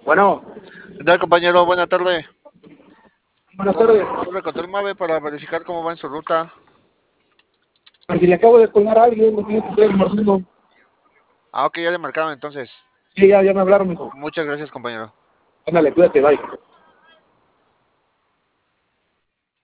Bueno, ¿Qué tal, compañero? Buena tarde. buenas tardes. Hablo con el Mave para verificar cómo va en su ruta. Si le acabo de colgar a alguien, lo tiene que estar marcando. Ah, ok, ya le marcaron entonces. Sí, ya me hablaron, mijo. Muchas gracias, compañero. Ándale, cuídate, bye.